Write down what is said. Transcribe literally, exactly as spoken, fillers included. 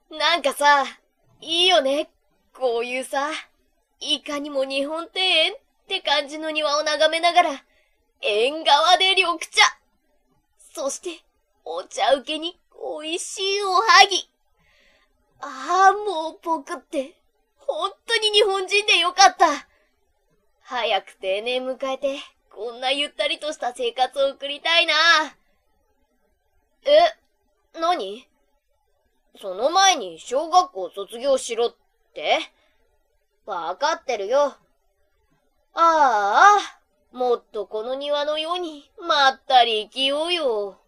なんかさ、いいよね。こういうさ、いかにも日本庭園って感じの庭を眺めながら、縁側で緑茶。そして、お茶受けに美味しいおはぎ。ああ、もう僕って、本当に日本人でよかった。早く定年迎えて、こんなゆったりとした生活を送りたいな。え、何？その前に小学校卒業しろって？わかってるよ。ああ、もっとこの庭のようにまったり生きようよ。